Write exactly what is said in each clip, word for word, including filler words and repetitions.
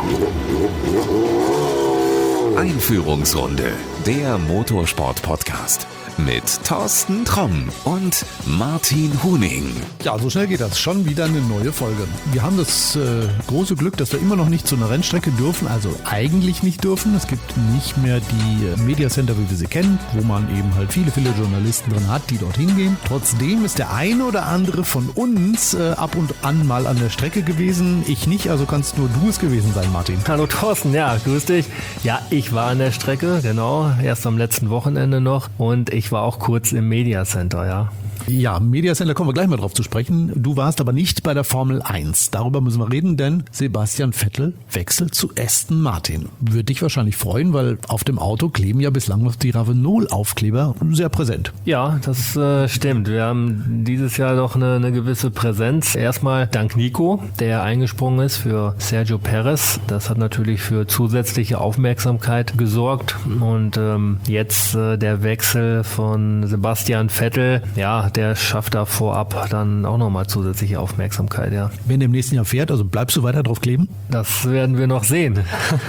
Einführungsrunde, der Motorsport-Podcast mit Thorsten Tromm und Martin Huning. Ja, so schnell geht das. Schon wieder eine neue Folge. Wir haben das äh, große Glück, dass wir immer noch nicht zu einer Rennstrecke dürfen, also eigentlich nicht dürfen. Es gibt nicht mehr die Media Center, wie wir sie kennen, wo man eben halt viele, viele Journalisten drin hat, die dorthin gehen. Trotzdem ist der eine oder andere von uns äh, ab und an mal an der Strecke gewesen. Ich nicht, also kannst nur du es gewesen sein, Martin. Hallo Thorsten, ja, grüß dich. Ja, ich war an der Strecke, genau, erst am letzten Wochenende noch und ich war auch kurz im Media Center, ja. Ja, Media Center kommen wir gleich mal drauf zu sprechen. Du warst aber nicht bei der Formel eins. Darüber müssen wir reden, denn Sebastian Vettel wechselt zu Aston Martin. Würde dich wahrscheinlich freuen, weil auf dem Auto kleben ja bislang noch die Ravenol-Aufkleber sehr präsent. Ja, das äh, stimmt. Wir haben dieses Jahr doch eine, eine gewisse Präsenz. Erstmal dank Nico, der eingesprungen ist für Sergio Perez. Das hat natürlich für zusätzliche Aufmerksamkeit gesorgt. Und ähm, jetzt äh, der Wechsel von Sebastian Vettel, ja, der schafft da vorab dann auch nochmal zusätzliche Aufmerksamkeit, ja. Wenn der im nächsten Jahr fährt, also bleibst du weiter drauf kleben? Das werden wir noch sehen.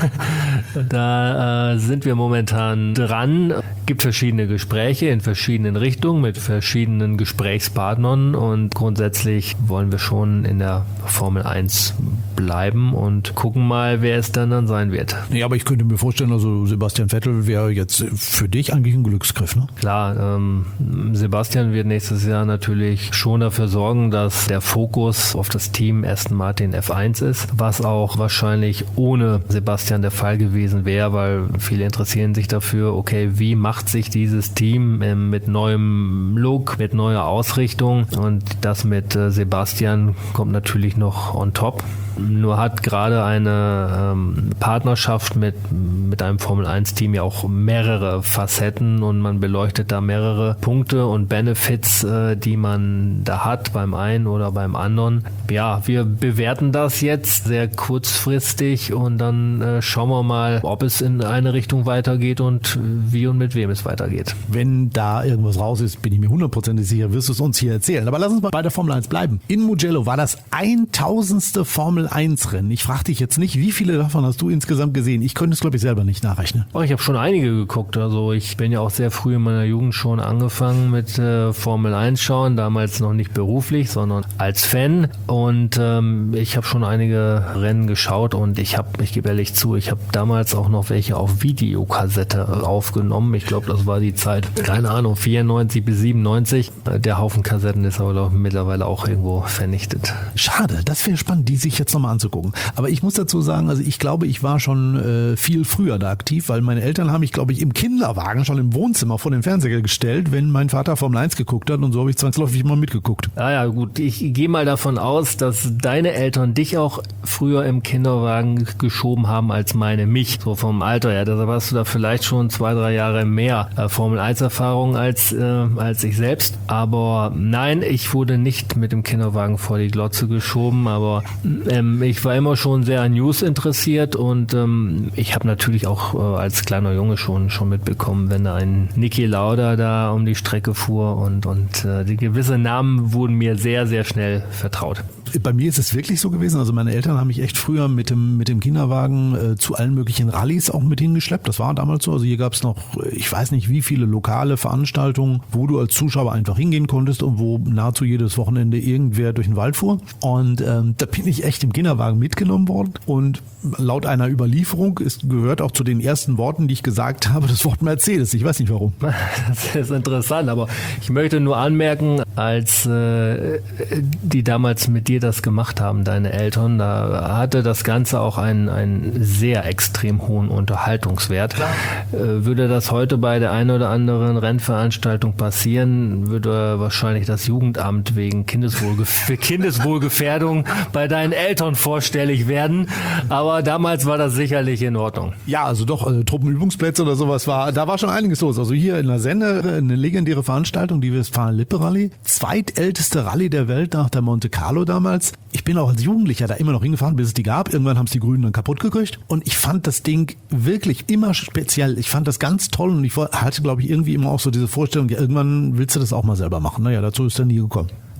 Da äh, sind wir momentan dran. Gibt verschiedene Gespräche in verschiedenen Richtungen mit verschiedenen Gesprächspartnern und grundsätzlich wollen wir schon in der Formel eins bleiben und gucken mal, wer es dann dann sein wird. Ja, aber ich könnte mir vorstellen, also Sebastian Vettel wäre jetzt für dich eigentlich ein Glücksgriff, ne? Klar, ähm, Sebastian wird nächstes Jahr natürlich schon dafür sorgen, dass der Fokus auf das Team Aston Martin F eins ist, was auch wahrscheinlich ohne Sebastian der Fall gewesen wäre, weil viele interessieren sich dafür, okay, wie macht sich dieses Team ähm, mit neuem Look, mit neuer Ausrichtung, und das mit äh, Sebastian kommt natürlich noch on top. Nur hat gerade eine ähm, Partnerschaft mit, mit einem Formel eins Team ja auch mehrere Facetten und man beleuchtet da mehrere Punkte und Benefits, äh, die man da hat beim einen oder beim anderen. Ja, wir bewerten das jetzt sehr kurzfristig und dann äh, schauen wir mal, ob es in eine Richtung weitergeht und wie und mit wem es weitergeht. Wenn da irgendwas raus ist, bin ich mir hundertprozentig sicher, wirst du es uns hier erzählen. Aber lass uns mal bei der Formel eins bleiben. In Mugello war das tausendste Formel eins Rennen. Ich frage dich jetzt nicht, wie viele davon hast du insgesamt gesehen? Ich könnte es, glaube ich, selber nicht nachrechnen. Oh, ich habe schon einige geguckt. Also ich bin ja auch sehr früh in meiner Jugend schon angefangen mit äh, Formel eins schauen. Damals noch nicht beruflich, sondern als Fan. Und ähm, ich habe schon einige Rennen geschaut und ich habe, ich gebe ehrlich zu, ich habe damals auch noch welche auf Videokassette aufgenommen. Ich glaube, das war die Zeit, keine Ahnung, vierundneunzig bis siebenundneunzig. Der Haufen Kassetten ist aber glaub, mittlerweile auch irgendwo vernichtet. Schade, das wäre spannend, die sich jetzt noch mal anzugucken. Aber ich muss dazu sagen, also ich glaube, ich war schon äh, viel früher da aktiv, weil meine Eltern haben mich, glaube ich, im Kinderwagen schon im Wohnzimmer vor den Fernseher gestellt, wenn mein Vater Formel eins geguckt hat, und so habe ich zwangsläufig immer mitgeguckt. Ah ja, gut, ich gehe mal davon aus, dass deine Eltern dich auch früher im Kinderwagen geschoben haben als meine mich, so vom Alter her. Deshalb hast du da vielleicht schon zwei, drei Jahre mehr äh, Formel eins Erfahrung als, äh, als ich selbst. Aber nein, ich wurde nicht mit dem Kinderwagen vor die Glotze geschoben, aber ähm, ich war immer schon sehr an News interessiert und ähm, ich habe natürlich auch äh, als kleiner Junge schon schon mitbekommen, wenn da ein Niki Lauda da um die Strecke fuhr und, und äh, die gewisse Namen wurden mir sehr, sehr schnell vertraut. Bei mir ist es wirklich so gewesen, also meine Eltern haben mich echt früher mit dem, mit dem Kinderwagen äh, zu allen möglichen Rallyes auch mit hingeschleppt. Das war damals so, also hier gab es noch, ich weiß nicht wie viele lokale Veranstaltungen, wo du als Zuschauer einfach hingehen konntest und wo nahezu jedes Wochenende irgendwer durch den Wald fuhr. Und ähm, da bin ich echt im Kinderwagen mitgenommen worden und laut einer Überlieferung ist, gehört auch zu den ersten Worten, die ich gesagt habe, das Wort Mercedes. Ich weiß nicht warum. Das ist interessant, aber ich möchte nur anmerken, als äh, die damals mit dir das gemacht haben, deine Eltern, da hatte das Ganze auch einen, einen sehr extrem hohen Unterhaltungswert. Äh, würde das heute bei der einen oder anderen Rennveranstaltung passieren, würde wahrscheinlich das Jugendamt wegen Kindeswohlgef- Kindeswohlgefährdung bei deinen Eltern vorstellig werden. Aber damals war das sicherlich in Ordnung. Ja, also doch, äh, Truppenübungsplätze oder sowas war, da war schon einiges los. Also hier in der Sende eine legendäre Veranstaltung, die Westfalen-Lippe-Rallye, zweitälteste Rallye der Welt nach der Monte Carlo damals. Ich bin auch als Jugendlicher da immer noch hingefahren, bis es die gab. Irgendwann haben es die Grünen dann kaputt gekriegt. Und ich fand das Ding wirklich immer speziell. Ich fand das ganz toll und ich hatte, glaube ich, irgendwie immer auch so diese Vorstellung, ja, irgendwann willst du das auch mal selber machen. Naja, dazu ist dann nie gekommen.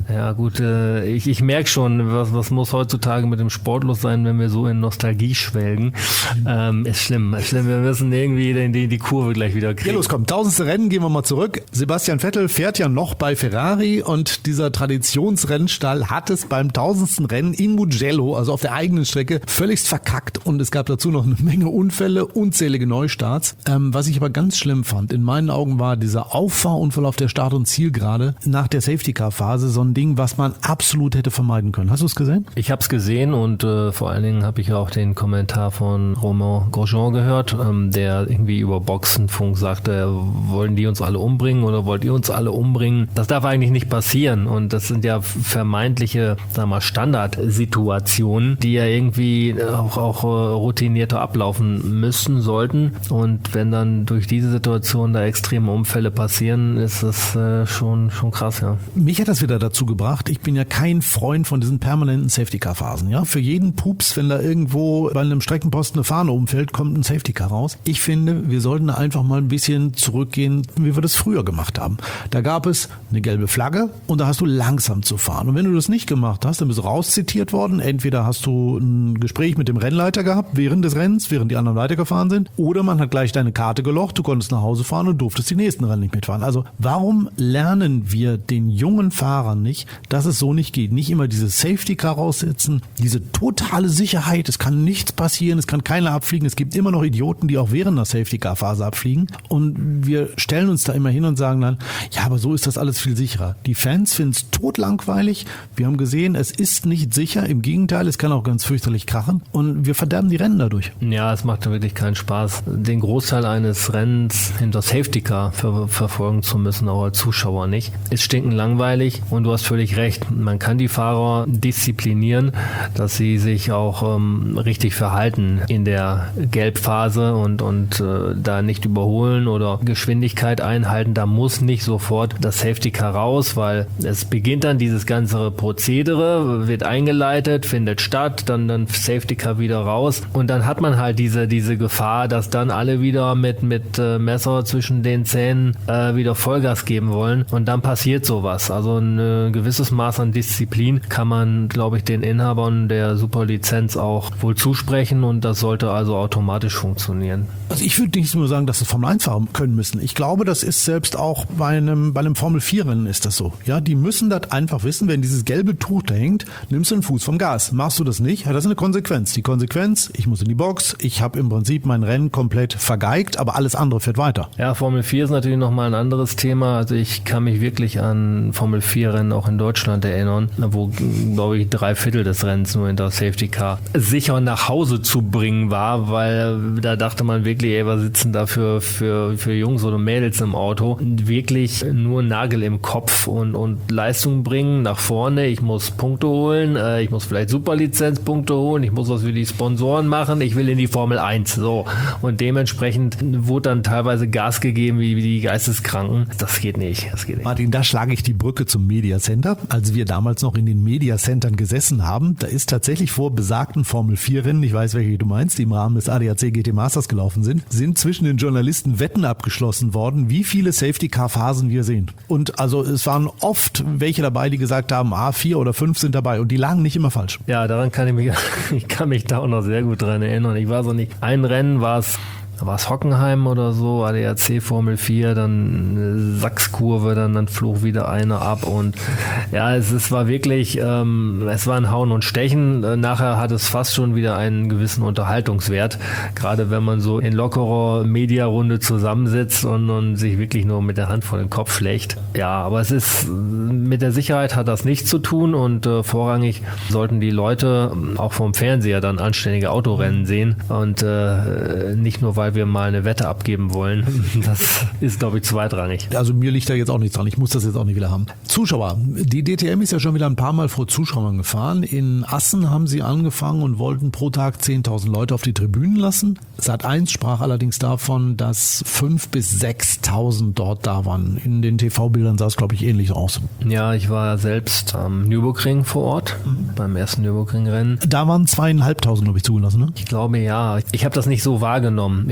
Ja gut, äh, ich, ich merke schon, was, was muss heutzutage mit dem Sport los sein, wenn wir so in Nostalgie schwelgen. Ähm, ist schlimm, ist schlimm. Wir müssen irgendwie die, die, die Kurve gleich wieder kriegen. Ja, los, komm, tausendste Rennen, gehen wir mal zurück. Sebastian Vettel fährt ja noch bei Ferrari und dieser Traditionsrennstall hat es beim tausendsten Rennen in Mugello, also auf der eigenen Strecke, völligst verkackt und es gab dazu noch eine Menge Unfälle, unzählige Neustarts. Ähm, was ich aber ganz schlimm fand, in meinen Augen war dieser Auffahrunfall auf der Start- und Zielgerade nach der Safety-Car-Phase so ein Ding, was man absolut hätte vermeiden können. Hast du es gesehen? Ich habe es gesehen und äh, vor allen Dingen habe ich auch den Kommentar von Romain Grosjean gehört, ähm, der irgendwie über Boxenfunk sagte, wollen die uns alle umbringen oder wollt ihr uns alle umbringen? Das darf eigentlich nicht passieren und das sind ja vermeintliche, sagen wir mal, Standardsituationen, die ja irgendwie auch, auch routinierter ablaufen müssen, sollten und wenn dann durch diese Situation da extreme Unfälle passieren, ist das äh, schon, schon krass, ja. Mich hat das wieder dazu gebracht, ich bin ja kein Freund von diesen permanenten Safety-Car-Phasen. Ja? Für jeden Pups, wenn da irgendwo bei einem Streckenposten eine Fahne umfällt, kommt ein Safety-Car raus. Ich finde, wir sollten einfach mal ein bisschen zurückgehen, wie wir das früher gemacht haben. Da gab es eine gelbe Flagge und da hast du langsam zu fahren. Und wenn du das nicht gemacht hast, dann bist du rauszitiert worden. Entweder hast du ein Gespräch mit dem Rennleiter gehabt während des Rennens, während die anderen weitergefahren sind, oder man hat gleich deine Karte gelocht, du konntest nach Hause fahren und durftest die nächsten Rennen nicht mitfahren. Also warum lernen wir den jungen Fahrern nicht, dass es so nicht geht? Nicht immer diese Safety-Car raussetzen, diese totale Sicherheit, es kann nichts passieren, es kann keiner abfliegen, es gibt immer noch Idioten, die auch während der Safety-Car-Phase abfliegen und wir stellen uns da immer hin und sagen dann, ja, aber so ist das alles viel sicherer. Die Fans finden es totlangweilig, wir haben gesehen, es ist nicht sicher, im Gegenteil, es kann auch ganz fürchterlich krachen und wir verderben die Rennen dadurch. Ja, es macht wirklich keinen Spaß, den Großteil eines Rennens hinter Safety-Car ver- verfolgen zu müssen, auch als Zuschauer nicht. Ist stinkend langweilig und du hast völlig recht, man kann die Fahrer disziplinieren, dass sie sich auch ähm, richtig verhalten in der Gelbphase und, und äh, da nicht überholen oder Geschwindigkeit einhalten. Da muss nicht sofort das Safety-Car raus, weil es beginnt dann dieses ganze Prozedere, wird eingeleitet, findet statt, dann dann Safety-Car wieder raus und dann hat man halt diese, diese Gefahr, dass dann alle wieder mit, mit äh, Messer zwischen den Zähnen äh, wieder Vollgas geben wollen und dann passiert sowas. Also ein äh, gewisses Maß an Disziplin kann man, glaube ich, den Inhabern der Superlizenz auch wohl zusprechen und das sollte also automatisch funktionieren. Also ich würde nicht nur sagen, dass es Formel eins Fahrer können müssen. Ich glaube, das ist selbst auch bei einem, bei einem Formel vier Rennen ist das so. Ja, die müssen das einfach wissen, wenn dieses gelbe Tuch da hängt, nimmst du den Fuß vom Gas. Machst du das nicht, hat das eine Konsequenz. Die Konsequenz, ich muss in die Box, ich habe im Prinzip mein Rennen komplett vergeigt, aber alles andere fährt weiter. Ja, Formel vier ist natürlich nochmal ein anderes Thema. Also ich kann mich wirklich an Formel vier Rennen auch in Deutschland erinnern, wo, glaube ich, drei Viertel des Rennens nur hinter Safety Car sicher nach Hause zu bringen war, weil da dachte man wirklich, ey, was sitzen da für, für, für Jungs oder Mädels im Auto? Wirklich nur Nagel im Kopf und, und Leistung bringen nach vorne. Ich muss Punkte holen, äh, ich muss vielleicht Superlizenzpunkte holen, ich muss was für die Sponsoren machen, ich will in die Formel eins. So. Und dementsprechend wurde dann teilweise Gas gegeben wie, wie die Geisteskranken. Das geht nicht. Das geht nicht. Martin, da schlage ich die Brücke zum Media Center. Als wir damals noch in den Media Centern gesessen haben, da ist tatsächlich vor besagten Formel vier Rennen, ich weiß, welche du meinst, die im Rahmen des A D A C G T Masters gelaufen sind, sind zwischen den Journalisten Wetten abgeschlossen worden, wie viele Safety-Car-Phasen wir sehen. Und also es waren oft welche dabei, die gesagt haben, ah, vier oder fünf sind dabei und die lagen nicht immer falsch. Ja, daran kann ich mich, ich kann mich da auch noch sehr gut dran erinnern. Ich weiß auch nicht, ein Rennen war es, war es Hockenheim oder so, A D A C Formel vier, dann eine Sachskurve, dann, dann flog wieder einer ab und ja, es, es war wirklich, ähm, es war ein Hauen und Stechen. Nachher hat es fast schon wieder einen gewissen Unterhaltungswert, gerade wenn man so in lockerer Mediarunde zusammensitzt und, und sich wirklich nur mit der Hand vor den Kopf schlägt. Ja, aber es ist, mit der Sicherheit hat das nichts zu tun und äh, vorrangig sollten die Leute auch vom Fernseher dann anständige Autorennen sehen und äh, nicht nur, weil wir mal eine Wette abgeben wollen. Das ist, glaube ich, zweitrangig. Also mir liegt da jetzt auch nichts dran. Ich muss das jetzt auch nicht wieder haben. Zuschauer. Die D T M ist ja schon wieder ein paar Mal vor Zuschauern gefahren. In Assen haben sie angefangen und wollten pro Tag zehntausend Leute auf die Tribünen lassen. Sat eins sprach allerdings davon, dass fünftausend bis sechstausend dort da waren. In den T V-Bildern sah es, glaube ich, ähnlich aus. Ja, ich war selbst am Nürburgring vor Ort, mhm. beim ersten Nürburgring-Rennen. Da waren zweieinhalbtausend, glaube ich, zugelassen, ne? Ich glaube, ja. Ich habe das nicht so wahrgenommen. Ich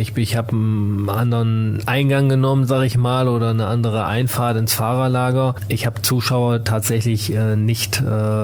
ich, ich habe einen anderen Eingang genommen, sage ich mal, oder eine andere Einfahrt ins Fahrerlager. Ich habe Zuschauer tatsächlich äh, nicht äh,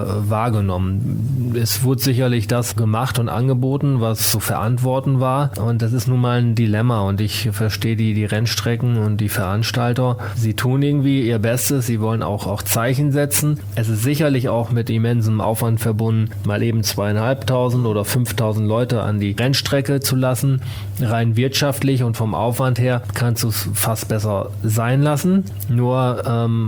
wahrgenommen. Es wurde sicherlich das gemacht und angeboten, was zu verantworten war. Und das ist nun mal ein Dilemma. Und ich verstehe die, die Rennstrecken und die Veranstalter. Sie tun irgendwie ihr Bestes. Sie wollen auch, auch Zeichen setzen. Es ist sicherlich auch mit immensem Aufwand verbunden, mal eben zweieinhalbtausend oder fünftausend Leute an die Rennstrecke zu lassen. Rein wirtschaftlich und vom Aufwand her kannst du es fast besser sein lassen. Nur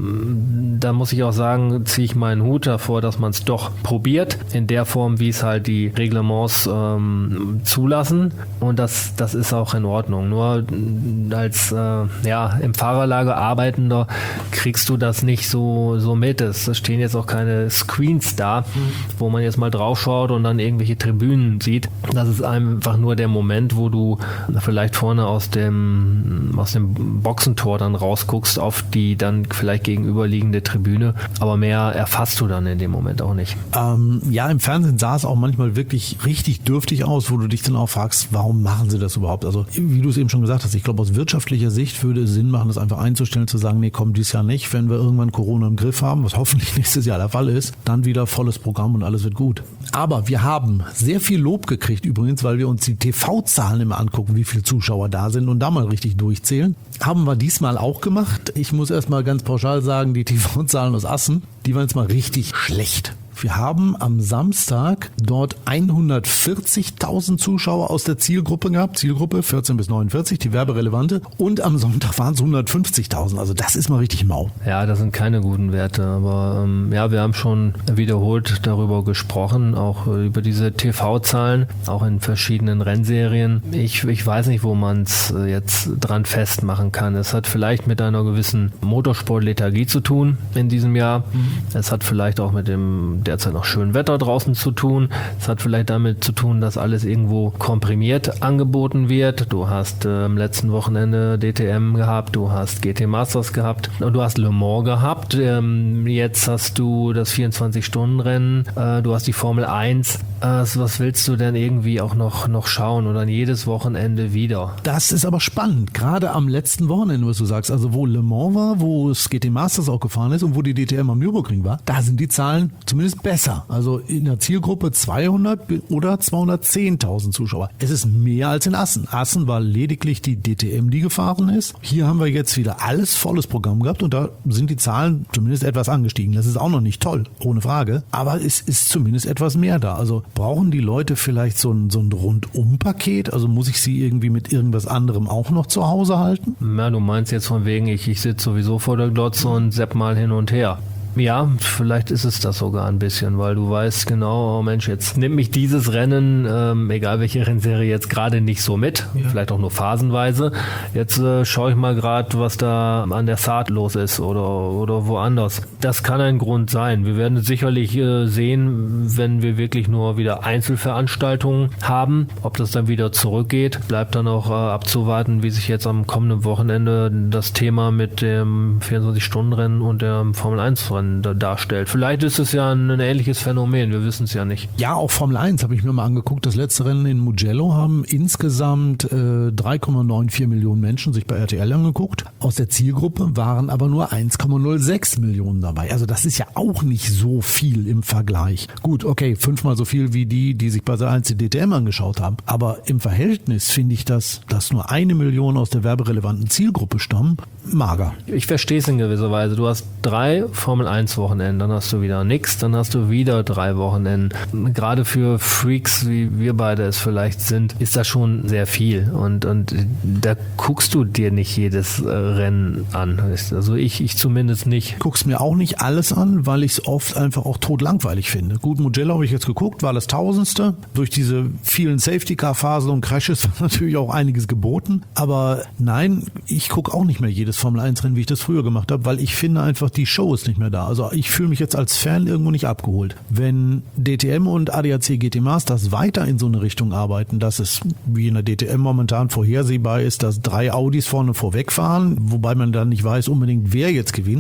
ähm, da muss ich auch sagen, ziehe ich meinen Hut davor, dass man es doch probiert, in der Form, wie es halt die Reglements ähm, zulassen. Und das, das ist auch in Ordnung. Nur als äh, ja, im Fahrerlager Arbeitender kriegst du das nicht so, so mit. Es stehen jetzt auch keine Screens da, mhm. wo man jetzt mal drauf schaut und dann irgendwelche Tribünen sieht. Das ist einfach nur der Moment, wo du vielleicht vorne aus dem, aus dem Boxentor dann rausguckst auf die dann vielleicht gegenüberliegende Tribüne. Aber mehr erfasst du dann in dem Moment auch nicht. Ähm, ja, im Fernsehen sah es auch manchmal wirklich richtig dürftig aus, wo du dich dann auch fragst, warum machen sie das überhaupt? Also wie du es eben schon gesagt hast, ich glaube aus wirtschaftlicher Sicht würde es Sinn machen, das einfach einzustellen, zu sagen, nee, komm, dieses Jahr nicht. Wenn wir irgendwann Corona im Griff haben, was hoffentlich nächstes Jahr der Fall ist, dann wieder volles Programm und alles wird gut. Aber wir haben sehr viel Lob gekriegt übrigens, weil wir uns die T V-Zahlen immer angucken, wie viele Zuschauer da sind und da mal richtig durchzählen. Haben wir diesmal auch gemacht. Ich muss erstmal ganz pauschal sagen, die T V-Zahlen aus Assen, die waren jetzt mal richtig schlecht. Wir haben am Samstag dort hundertvierzigtausend Zuschauer aus der Zielgruppe gehabt, Zielgruppe vierzehn bis neunundvierzig, die werberelevante. Und am Sonntag waren es hundertfünfzigtausend. Also das ist mal richtig mau. Ja, das sind keine guten Werte. Aber ähm, ja, wir haben schon wiederholt darüber gesprochen, auch äh, über diese T V-Zahlen, auch in verschiedenen Rennserien. Ich, ich weiß nicht, wo man es äh, jetzt dran festmachen kann. Es hat vielleicht mit einer gewissen Motorsport-Lethargie zu tun in diesem Jahr. Mhm. Es hat vielleicht auch mit dem derzeit noch schön Wetter draußen zu tun. Es hat vielleicht damit zu tun, dass alles irgendwo komprimiert angeboten wird. Du hast äh, am letzten Wochenende D T M gehabt, du hast G T Masters gehabt und du hast Le Mans gehabt. Ähm, jetzt hast du das vierundzwanzig-Stunden-Rennen, äh, du hast die Formel eins. Äh, was willst du denn irgendwie auch noch, noch schauen oder jedes Wochenende wieder? Das ist aber spannend, gerade am letzten Wochenende, was du sagst. Also wo Le Mans war, wo es G T Masters auch gefahren ist und wo die D T M am Nürburgring war, da sind die Zahlen zumindest besser. Also in der Zielgruppe zweihundert oder zweihundertzehntausend Zuschauer. Es ist mehr als in Assen. Assen war lediglich die D T M, die gefahren ist. Hier haben wir jetzt wieder alles volles Programm gehabt und da sind die Zahlen zumindest etwas angestiegen. Das ist auch noch nicht toll, ohne Frage. Aber es ist zumindest etwas mehr da. Also brauchen die Leute vielleicht so ein, so ein Rundum-Paket? Also muss ich sie irgendwie mit irgendwas anderem auch noch zu Hause halten? Ja, du meinst jetzt von wegen, ich, ich sitze sowieso vor der Glotze und sepp mal hin und her. Ja, vielleicht ist es das sogar ein bisschen, weil du weißt genau, oh Mensch, jetzt nimmt mich dieses Rennen, ähm, egal welche Rennserie, jetzt gerade nicht so mit, ja. Vielleicht auch nur phasenweise. Jetzt äh, schaue ich mal gerade, was da an der Saat los ist oder, oder woanders. Das kann ein Grund sein. Wir werden sicherlich äh, sehen, wenn wir wirklich nur wieder Einzelveranstaltungen haben, ob das dann wieder zurückgeht. Bleibt dann auch äh, abzuwarten, wie sich jetzt am kommenden Wochenende das Thema mit dem vierundzwanzig-Stunden-Rennen und dem Formel eins Rennen darstellt. Vielleicht ist es ja ein, ein ähnliches Phänomen, wir wissen es ja nicht. Ja, auch Formel eins habe ich mir mal angeguckt. Das letzte Rennen in Mugello haben insgesamt äh, drei Komma vierundneunzig Millionen Menschen sich bei R T L angeguckt. Aus der Zielgruppe waren aber nur eins Komma null sechs Millionen dabei. Also das ist ja auch nicht so viel im Vergleich. Gut, okay, fünfmal so viel wie die, die sich bei der eins die D T M angeschaut haben. Aber im Verhältnis finde ich das, dass nur eine Million aus der werberelevanten Zielgruppe stammen, mager. Ich verstehe es in gewisser Weise. Du hast drei Formel eins Wochenenden, dann hast du wieder nix, dann hast du wieder drei Wochenenden. Gerade für Freaks, wie wir beide es vielleicht sind, ist das schon sehr viel. Und, und da guckst du dir nicht jedes äh, Rennen an. Also ich, ich zumindest nicht. Guck's mir auch nicht alles an, weil ich es oft einfach auch totlangweilig finde. Gut, Mugello habe ich jetzt geguckt, war das Tausendste. Durch diese vielen Safety-Car-Phasen und Crashes war natürlich auch einiges geboten. Aber nein, ich gucke auch nicht mehr jedes Formel eins Rennen, wie ich das früher gemacht habe, weil ich finde einfach, die Show ist nicht mehr da. Also ich fühle mich jetzt als Fan irgendwo nicht abgeholt. Wenn D T M und A D A C G T Masters weiter in so eine Richtung arbeiten, dass es wie in der D T M momentan vorhersehbar ist, dass drei Audis vorne vorwegfahren, wobei man dann nicht weiß unbedingt, wer jetzt gewinnt,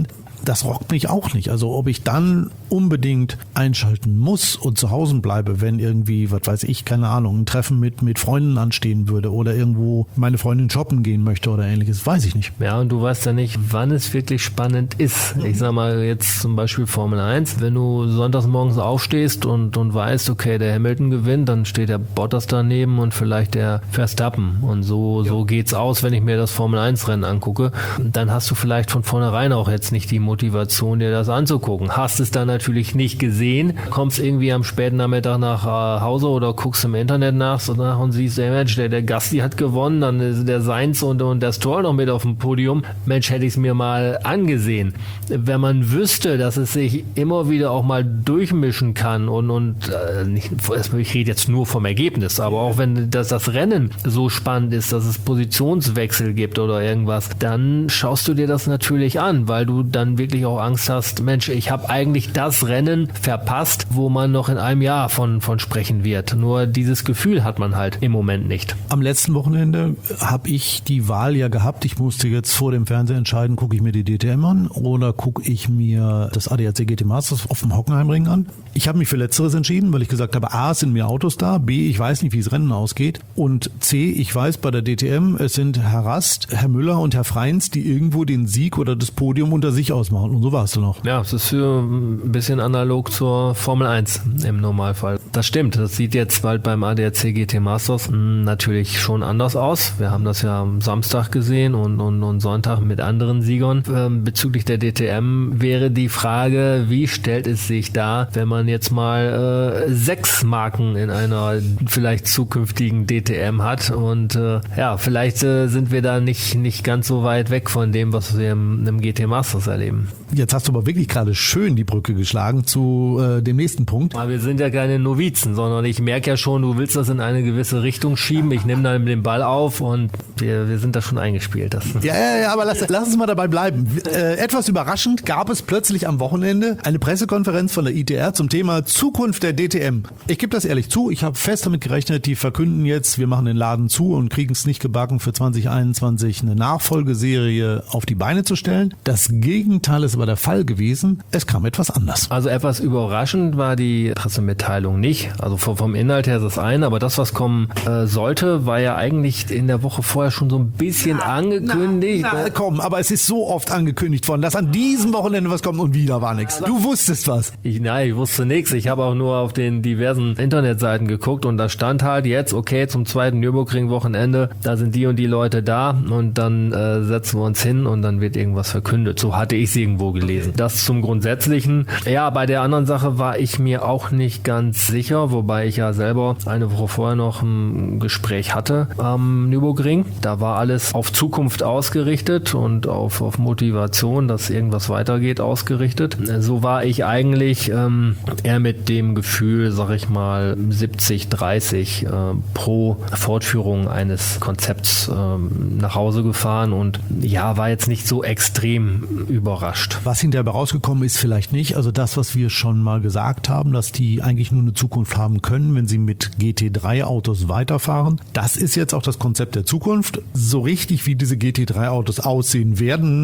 das rockt mich auch nicht. Also ob ich dann unbedingt einschalten muss und zu Hause bleibe, wenn irgendwie, was weiß ich, keine Ahnung, ein Treffen mit, mit Freunden anstehen würde oder irgendwo meine Freundin shoppen gehen möchte oder ähnliches, weiß ich nicht. Ja, und du weißt ja nicht, wann es wirklich spannend ist. Ich sag mal jetzt zum Beispiel Formel eins, wenn du sonntags morgens aufstehst und, und weißt, okay, der Hamilton gewinnt, dann steht der Bottas daneben und vielleicht der Verstappen. Und so, ja. so geht's aus, wenn ich mir das Formel eins Rennen angucke. Dann hast du vielleicht von vornherein auch jetzt nicht die Motivation, dir das anzugucken. Hast es dann natürlich nicht gesehen, kommst irgendwie am späten Nachmittag nach Hause oder guckst im Internet nach und siehst, ey Mensch, der, der Gasly hat gewonnen, dann ist der Sainz und, und der Stroll noch mit auf dem Podium. Mensch, hätte ich es mir mal angesehen. Wenn man wüsste, dass es sich immer wieder auch mal durchmischen kann und, und äh, nicht, ich rede jetzt nur vom Ergebnis, aber auch wenn das, das Rennen so spannend ist, dass es Positionswechsel gibt oder irgendwas, dann schaust du dir das natürlich an, weil du dann wirklich auch Angst hast, Mensch, ich habe eigentlich das Rennen verpasst, wo man noch in einem Jahr von, von sprechen wird. Nur dieses Gefühl hat man halt im Moment nicht. Am letzten Wochenende habe ich die Wahl ja gehabt. Ich musste jetzt vor dem Fernseher entscheiden, gucke ich mir die D T M an oder gucke ich mir das A D A C G T Masters auf dem Hockenheimring an. Ich habe mich für Letzteres entschieden, weil ich gesagt habe, A, es sind mehr Autos da, B, ich weiß nicht, wie das Rennen ausgeht und C, ich weiß bei der D T M, es sind Herr Rast, Herr Müller und Herr Freins, die irgendwo den Sieg oder das Podium unter sich ausmachen und so war es dann auch. Ja, es ist für ein bisschen analog zur Formel eins im Normalfall. Das stimmt, das sieht jetzt bald beim A D A C G T Masters natürlich schon anders aus. Wir haben das ja am Samstag gesehen und, und, und Sonntag mit anderen Siegern. Ähm, bezüglich der D T M wäre die Frage, wie stellt es sich dar, wenn man jetzt mal äh, sechs Marken in einer vielleicht zukünftigen D T M hat und äh, ja, vielleicht äh, sind wir da nicht, nicht ganz so weit weg von dem, was wir im, im G T Masters erleben. Jetzt hast du aber wirklich gerade schön die Brücke geschlagen zu äh, dem nächsten Punkt. Aber wir sind ja keine Novizen, sondern ich merke ja schon, du willst das in eine gewisse Richtung schieben. Ich nehme dann den Ball auf und wir, wir sind da schon eingespielt. Das ja, ja, ja, aber lass, lass uns mal dabei bleiben. Äh, etwas überraschend gab es plötzlich am Wochenende eine Pressekonferenz von der I T R zum Thema Zukunft der D T M. Ich gebe das ehrlich zu, ich habe fest damit gerechnet, die verkünden jetzt, wir machen den Laden zu und kriegen es nicht gebacken, für zwanzig einundzwanzig eine Nachfolgeserie auf die Beine zu stellen. Das Gegenteil ist aber der Fall gewesen. Es kam etwas anders. Also etwas überraschend war die Pressemitteilung nicht. Also vom Inhalt her ist es ein, aber das, was kommen äh, sollte, war ja eigentlich in der Woche vorher schon so ein bisschen na, angekündigt. Na, na, komm, aber es ist so oft angekündigt worden, dass an diesem Wochenende was kommt und wieder war nichts. Du wusstest was. Ich, nein, ich wusste nichts. Ich habe auch nur auf den diversen Internetseiten geguckt und da stand halt jetzt, okay, zum zweiten Nürburgring-Wochenende, da sind die und die Leute da und dann äh, setzen wir uns hin und dann wird irgendwas verkündet. So hatte ich es irgendwo gelesen. Das zum Grundsätzlichen. Ja, bei der anderen Sache war ich mir auch nicht ganz sicher, wobei ich ja selber eine Woche vorher noch ein Gespräch hatte am Nürburgring. Da war alles auf Zukunft ausgerichtet und auf, auf Motivation, dass irgendwas weitergeht, ausgerichtet. So war ich eigentlich ähm, eher mit dem Gefühl, sag ich mal, siebzig dreißig äh, pro Fortführung eines Konzepts äh, nach Hause gefahren und ja, war jetzt nicht so extrem überrascht. Was hinterher rausgekommen ist, vielleicht nicht. Also das, was wir schon mal gesagt haben, dass die eigentlich nur eine Zukunft haben können, wenn sie mit G T drei Autos weiterfahren. Das ist jetzt auch das Konzept der Zukunft. So richtig, wie diese G T drei Autos aussehen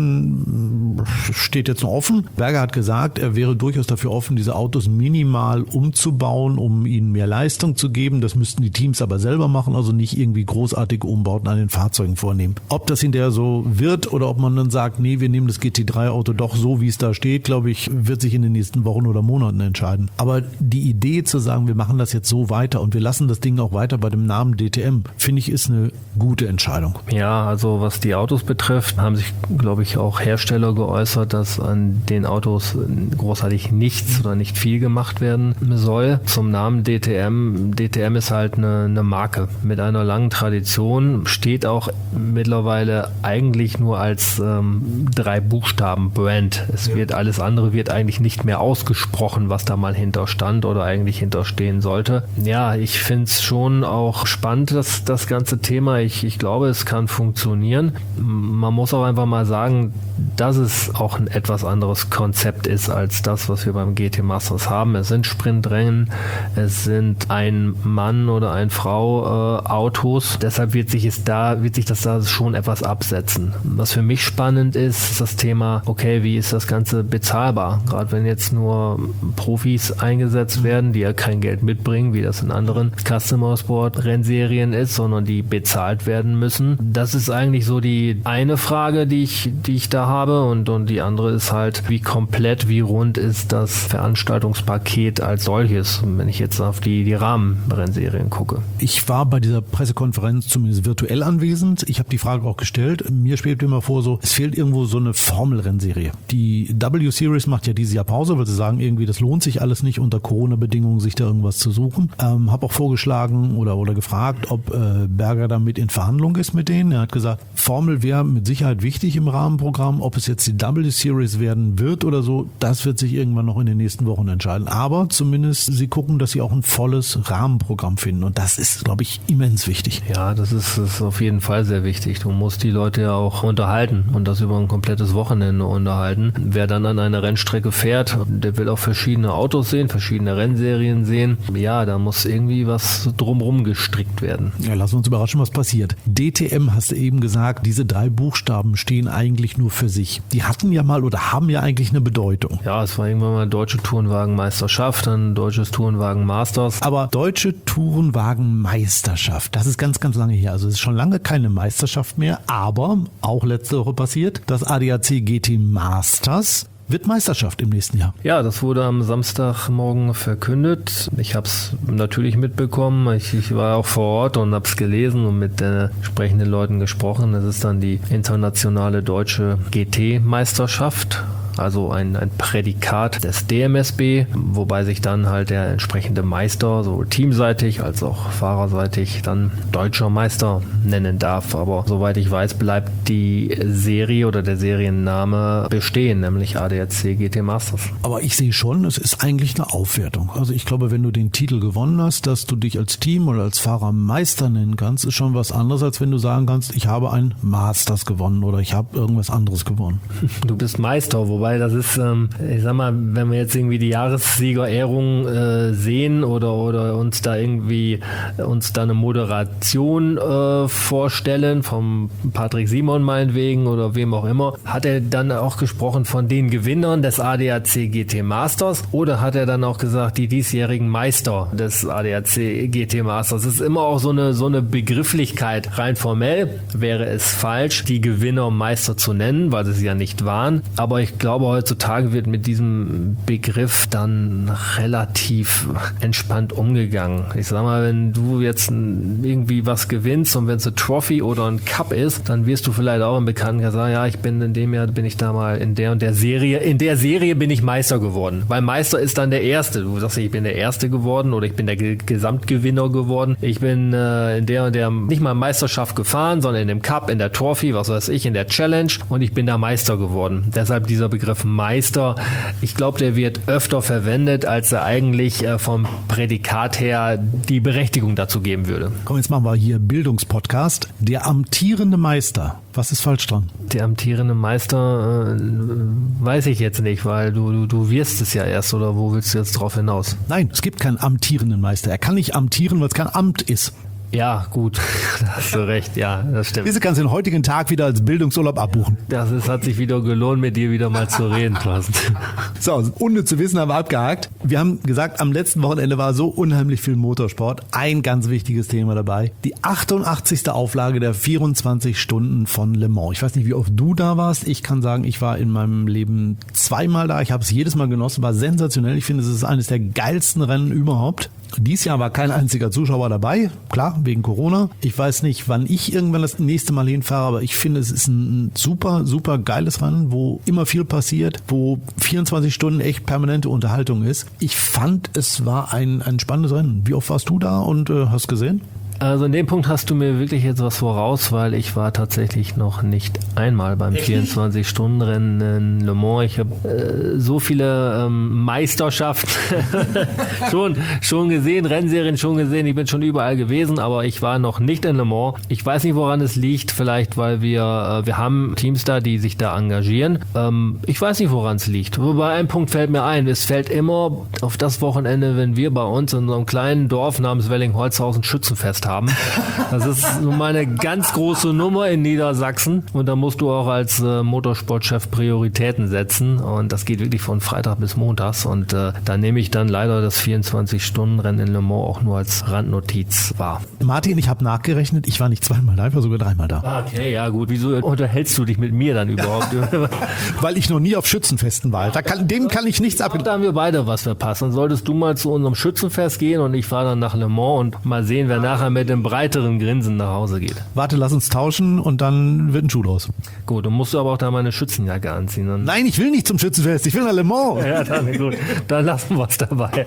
werden, steht jetzt noch offen. Berger hat gesagt, er wäre durchaus dafür offen, diese Autos minimal umzubauen, um ihnen mehr Leistung zu geben. Das müssten die Teams aber selber machen, also nicht irgendwie großartige Umbauten an den Fahrzeugen vornehmen. Ob das hinterher so wird oder ob man dann sagt, nee, wir nehmen das G T drei Auto doch so, wie es da steht, glaube ich, wird sich in den nächsten Wochen oder Monaten entscheiden. Aber die Idee zu sagen, wir machen das jetzt so weiter und wir lassen das Ding auch weiter bei dem Namen D T M, finde ich, ist eine gute Entscheidung. Ja, also was die Autos betrifft, haben sich, glaube ich, auch Hersteller geäußert, dass an den Autos großartig nichts oder nicht viel gemacht werden soll. Zum Namen D T M. D T M ist halt eine, eine Marke mit einer langen Tradition, steht auch mittlerweile eigentlich nur als ähm, drei Buchstaben Brand. Es ja. wird alles andere wird eigentlich nicht mehr ausgesprochen, was da mal hinter stand oder eigentlich hinterstehen sollte. Ja, ich finde es schon auch spannend, das, das ganze Thema. Ich, ich glaube, es kann funktionieren. Man muss auch einfach mal sagen, dass es auch ein etwas anderes Konzept ist als das, was wir beim G T Masters haben. Es sind Sprintrennen, es sind ein Mann oder eine Frau äh, Autos. Deshalb wird sich es da, wird sich das da schon etwas absetzen. Was für mich spannend ist, ist das Thema, okay, okay, wie ist das Ganze bezahlbar? Gerade wenn jetzt nur Profis eingesetzt werden, die ja kein Geld mitbringen, wie das in anderen Customer Sport Rennserien ist, sondern die bezahlt werden müssen. Das ist eigentlich so die eine Frage, die ich, die ich da habe, und, und die andere ist halt, wie komplett, wie rund ist das Veranstaltungspaket als solches, wenn ich jetzt auf die, die Rahmenrennserien gucke. Ich war bei dieser Pressekonferenz zumindest virtuell anwesend. Ich habe die Frage auch gestellt. Mir schwebt immer vor, so, es fehlt irgendwo so eine Formelrennserie. Die W-Series macht ja dieses Jahr Pause, weil sie sagen, irgendwie, das lohnt sich alles nicht unter Corona-Bedingungen, sich da irgendwas zu suchen. Ähm, habe auch vorgeschlagen oder, oder gefragt, ob äh, Berger damit in Verhandlung ist mit denen. Er hat gesagt, Formel wäre mit Sicherheit wichtig im Rahmenprogramm. Ob es jetzt die W-Series werden wird oder so, das wird sich irgendwann noch in den nächsten Wochen entscheiden. Aber zumindest sie gucken, dass sie auch ein volles Rahmenprogramm finden. Und das ist, glaube ich, immens wichtig. Ja, das ist, das ist auf jeden Fall sehr wichtig. Du musst die Leute ja auch unterhalten und das über ein komplettes Wochenende unterhalten. Wer dann an einer Rennstrecke fährt, der will auch verschiedene Autos sehen, verschiedene Rennserien sehen. Ja, da muss irgendwie was drumrum gestrickt werden. Ja, lass uns überraschen, was passiert. D T M, hast du eben gesagt, diese drei Buchstaben stehen eigentlich nur für sich. Die hatten ja mal oder haben ja eigentlich eine Bedeutung. Ja, es war irgendwann mal Deutsche Tourenwagenmeisterschaft, dann Deutsches Tourenwagen Masters. Aber Deutsche Tourenwagenmeisterschaft, das ist ganz, ganz lange her. Also es ist schon lange keine Meisterschaft mehr, aber auch letzte Woche passiert, das A D A C G T Masters wird Meisterschaft im nächsten Jahr. Ja, das wurde am Samstagmorgen verkündet. Ich habe es natürlich mitbekommen. Ich, ich war auch vor Ort und habe es gelesen und mit äh, entsprechenden Leuten gesprochen. Das ist dann die internationale deutsche G T-Meisterschaft. Also ein, ein Prädikat des D M S B, wobei sich dann halt der entsprechende Meister, sowohl teamseitig als auch fahrerseitig, dann deutscher Meister nennen darf. Aber soweit ich weiß, bleibt die Serie oder der Serienname bestehen, nämlich A D A C G T Masters. Aber ich sehe schon, es ist eigentlich eine Aufwertung. Also ich glaube, wenn du den Titel gewonnen hast, dass du dich als Team oder als Fahrer Meister nennen kannst, ist schon was anderes, als wenn du sagen kannst, ich habe ein Masters gewonnen oder ich habe irgendwas anderes gewonnen. Du bist Meister, wobei das ist, ähm, ich sag mal, wenn wir jetzt irgendwie die Jahressiegerehrung äh, sehen oder, oder uns da irgendwie uns da eine Moderation äh, vorstellen, vom Patrick Simon meinetwegen oder wem auch immer, hat er dann auch gesprochen von den Gewinnern des A D A C G T Masters oder hat er dann auch gesagt, die diesjährigen Meister des A D A C G T Masters? Das ist immer auch so eine, so eine Begrifflichkeit. Rein formell wäre es falsch, die Gewinner Meister zu nennen, weil sie es ja nicht waren, aber ich glaube, heutzutage wird mit diesem Begriff dann relativ entspannt umgegangen. Ich sag mal, wenn du jetzt irgendwie was gewinnst und wenn es eine Trophy oder ein Cup ist, dann wirst du vielleicht auch im Bekanntenkreis sagen, ja, ich bin in dem Jahr, bin ich da mal in der und der Serie, in der Serie bin ich Meister geworden, weil Meister ist dann der Erste. Du sagst, ich bin der Erste geworden oder ich bin der G- Gesamtgewinner geworden. Ich bin äh, in der und der nicht mal Meisterschaft gefahren, sondern in dem Cup, in der Trophy, was weiß ich, in der Challenge und ich bin da Meister geworden. Deshalb dieser Begriff Meister, ich glaube, der wird öfter verwendet, als er eigentlich äh, vom Prädikat her die Berechtigung dazu geben würde. Komm, jetzt machen wir hier Bildungspodcast. Der amtierende Meister. Was ist falsch dran? Der amtierende Meister äh, weiß ich jetzt nicht, weil du, du, du wirst es ja erst, oder wo willst du jetzt drauf hinaus? Nein, es gibt keinen amtierenden Meister. Er kann nicht amtieren, weil es kein Amt ist. Ja, gut, da hast du recht, ja, das stimmt. Diese kannst du den heutigen Tag wieder als Bildungsurlaub abbuchen. Das ist, hat sich wieder gelohnt, mit dir wieder mal zu reden, Thorsten. So, ohne zu wissen, haben wir abgehakt. Wir haben gesagt, am letzten Wochenende war so unheimlich viel Motorsport. Ein ganz wichtiges Thema dabei. Die achtundachtzigste Auflage der vierundzwanzig Stunden von Le Mans. Ich weiß nicht, wie oft du da warst. Ich kann sagen, ich war in meinem Leben zweimal da. Ich habe es jedes Mal genossen, war sensationell. Ich finde, es ist eines der geilsten Rennen überhaupt. Dieses Jahr war kein einziger Zuschauer dabei, klar, wegen Corona. Ich weiß nicht, wann ich irgendwann das nächste Mal hinfahre, aber ich finde, es ist ein super, super geiles Rennen, wo immer viel passiert, wo vierundzwanzig Stunden echt permanente Unterhaltung ist. Ich fand, es war ein, ein spannendes Rennen. Wie oft warst du da und äh, hast gesehen? Also in dem Punkt hast du mir wirklich jetzt was voraus, weil ich war tatsächlich noch nicht einmal beim vierundzwanzig-Stunden-Rennen in Le Mans. Ich habe äh, so viele ähm, Meisterschaften schon, schon gesehen, Rennserien schon gesehen. Ich bin schon überall gewesen, aber ich war noch nicht in Le Mans. Ich weiß nicht, woran es liegt. Vielleicht, weil wir, äh, wir haben Teams da, die sich da engagieren. Ähm, ich weiß nicht, woran es liegt. Wobei ein Punkt fällt mir ein. Es fällt immer auf das Wochenende, wenn wir bei uns in so einem kleinen Dorf namens Wellingholzhausen Schützenfest haben. haben. Das ist nun mal eine ganz große Nummer in Niedersachsen und da musst du auch als äh, Motorsportchef Prioritäten setzen und das geht wirklich von Freitag bis Montags und äh, da nehme ich dann leider das vierundzwanzig-Stunden-Rennen in Le Mans auch nur als Randnotiz wahr. Martin, ich habe nachgerechnet, ich war nicht zweimal da, ich war sogar dreimal da. Okay, ja gut. Wieso unterhältst du dich mit mir dann überhaupt? Weil ich noch nie auf Schützenfesten war. Da kann, dem kann ich nichts ab. Da haben wir beide was verpasst. Dann solltest du mal zu unserem Schützenfest gehen und ich fahre dann nach Le Mans und mal sehen, wer nachher mit dem breiteren Grinsen nach Hause geht. Warte, lass uns tauschen und dann wird ein Schuh draus. Gut, dann musst du aber auch da meine Schützenjacke anziehen. Dann Nein, ich will nicht zum Schützenfest, ich will nach Le Mans. ja, dann gut. Dann lassen wir es dabei.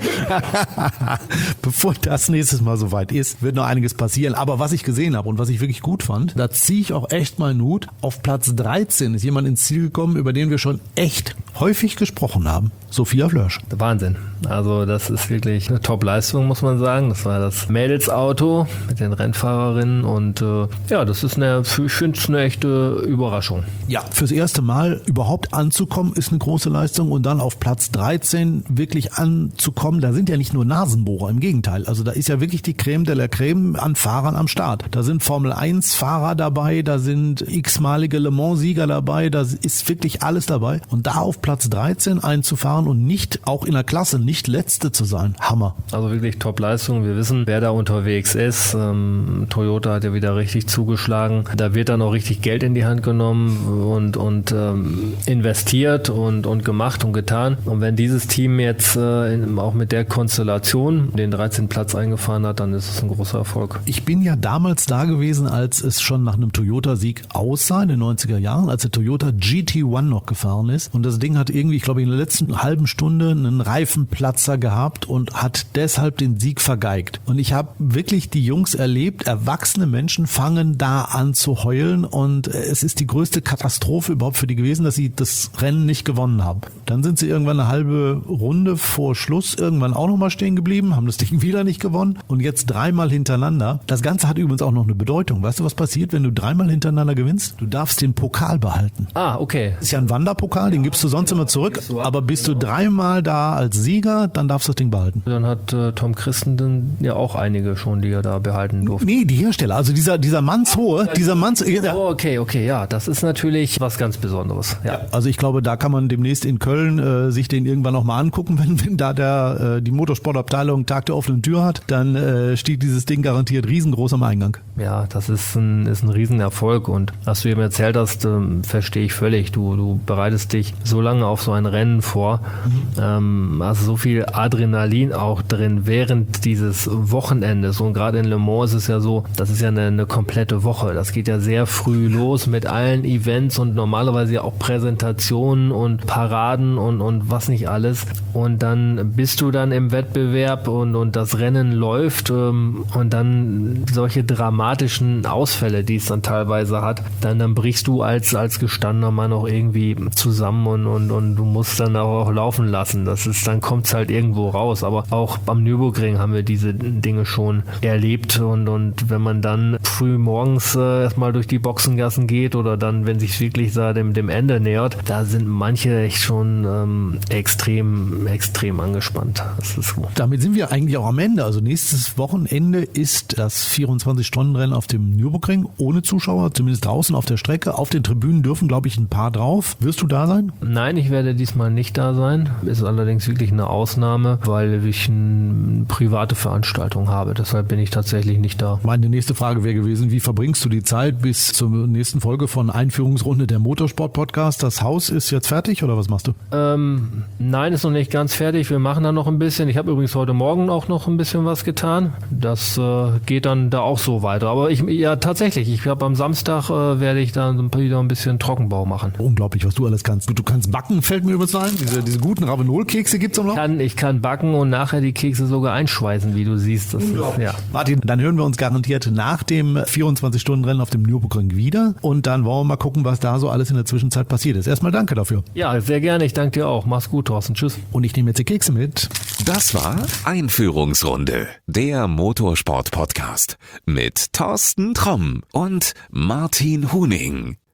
Bevor das nächstes Mal soweit ist, wird noch einiges passieren. Aber was ich gesehen habe und was ich wirklich gut fand, da ziehe ich auch echt mal einen Hut. Auf Platz dreizehn ist jemand ins Ziel gekommen, über den wir schon echt häufig gesprochen haben. Sophia Flörsch. Wahnsinn. Also das ist wirklich eine Top-Leistung, muss man sagen. Das war das Mädelsauto mit den Rennfahrerinnen und äh, ja, das ist eine, ich finde es eine echte Überraschung. Ja, fürs erste Mal überhaupt anzukommen, ist eine große Leistung und dann auf Platz dreizehn wirklich anzukommen, da sind ja nicht nur Nasenbohrer, im Gegenteil. Also da ist ja wirklich die Creme de la Creme an Fahrern am Start. Da sind Formel eins Fahrer dabei, da sind x-malige Le Mans-Sieger dabei, da ist wirklich alles dabei. Und da auf Platz dreizehn einzufahren und nicht, auch in der Klasse, nicht Letzte zu sein. Hammer. Also wirklich Top-Leistung. Wir wissen, wer da unterwegs ist. Ähm, Toyota hat ja wieder richtig zugeschlagen. Da wird dann auch richtig Geld in die Hand genommen und, und ähm, investiert und, und gemacht und getan. Und wenn dieses Team jetzt äh, in, auch mit der Konstellation den dreizehnten Platz eingefahren hat, dann ist es ein großer Erfolg. Ich bin ja damals da gewesen, als es schon nach einem Toyota-Sieg aussah, in den neunziger Jahren, als der Toyota G T eins noch gefahren ist. Und das Ding hat irgendwie, ich glaube, in der letzten halben Stunde einen Reifenplatzer gehabt und hat deshalb den Sieg vergeigt. Und ich habe wirklich die Jungs erlebt, erwachsene Menschen fangen da an zu heulen und es ist die größte Katastrophe überhaupt für die gewesen, dass sie das Rennen nicht gewonnen haben. Dann sind sie irgendwann eine halbe Runde vor Schluss irgendwann auch nochmal stehen geblieben, haben das Ding wieder nicht gewonnen und jetzt dreimal hintereinander. Das Ganze hat übrigens auch noch eine Bedeutung. Weißt du, was passiert, wenn du dreimal hintereinander gewinnst? Du darfst den Pokal behalten. Ah, okay. Das ist ja ein Wanderpokal, den gibst du sonst immer zurück, aber bist du dreimal da als Sieger, dann darfst du das Ding behalten. Dann hat äh, Tom Christenden ja auch einige schon, die er da behalten durfte. Nee, die Hersteller, also dieser, dieser Mannshohe, dieser Manns... Ja. Oh, okay, okay, ja, das ist natürlich was ganz Besonderes. Ja. Also ich glaube, da kann man demnächst in Köln äh, sich den irgendwann nochmal angucken, wenn, wenn da der, äh, die Motorsportabteilung Tag der offenen Tür hat, dann äh, steht dieses Ding garantiert riesengroß am Eingang. Ja, das ist ein, ist ein Riesenerfolg und was du eben erzählt hast, ähm, verstehe ich völlig. Du, du bereitest dich so lange auf so ein Rennen vor, mhm. ähm, hast so viel Adrenalin auch drin während dieses Wochenendes und gerade in Le Mans ist es ja so, das ist ja eine, eine komplette Woche. Das geht ja sehr früh los mit allen Events und normalerweise ja auch Präsentationen und Paraden und, und was nicht alles. Und dann bist du dann im Wettbewerb und, und das Rennen läuft ähm, und dann solche dramatischen Ausfälle, die es dann teilweise hat, dann, dann brichst du als, als gestandener Mann auch irgendwie zusammen und, und, und du musst dann auch laufen lassen. Das ist, dann kommt es halt irgendwo raus. Aber auch beim Nürburgring haben wir diese Dinge schon erlebt und, und wenn man dann früh morgens äh, erstmal durch die Boxengassen geht oder dann, wenn sich wirklich da dem, dem Ende nähert, da sind manche echt schon ähm, extrem, extrem angespannt. Das ist so. Damit sind wir eigentlich auch am Ende. Also nächstes Wochenende ist das vierundzwanzig-Stunden-Rennen auf dem Nürburgring ohne Zuschauer, zumindest draußen auf der Strecke. Auf den Tribünen dürfen, glaube ich, ein paar drauf. Wirst du da sein? Nein, ich werde diesmal nicht da sein. Ist allerdings wirklich eine Ausnahme, weil ich eine private Veranstaltung habe. Deshalb bin ich tatsächlich nicht da. Meine nächste Frage wäre gewesen, wie verbringst du die Zeit bis zur nächsten Folge von Einführungsrunde der Motorsport-Podcast? Das Haus ist jetzt fertig oder was machst du? Ähm, nein, ist noch nicht ganz fertig. Wir machen da noch ein bisschen. Ich habe übrigens heute Morgen auch noch ein bisschen was getan. Das äh, geht dann da auch so weiter. Aber ich, ja, tatsächlich. Ich habe am Samstag äh, werde ich dann wieder ein bisschen Trockenbau machen. Unglaublich, was du alles kannst. Du kannst backen, fällt mir übrigens ein. Diese, diese guten Ravenol-Kekse gibt's auch noch. Ich kann, ich kann backen und nachher die Kekse sogar einschweißen, wie du siehst. Das ist, ja. Martin, dann hören wir uns garantiert nach dem vierundzwanzig-Stunden-Rennen auf dem Nürburgring wieder und dann wollen wir mal gucken, was da so alles in der Zwischenzeit passiert ist. Erstmal danke dafür. Ja, sehr gerne. Ich danke dir auch. Mach's gut, Thorsten. Tschüss. Und ich nehme jetzt die Kekse mit. Das war Einführungsrunde, der Motorsport-Podcast mit Thorsten Tromm und Martin Huning.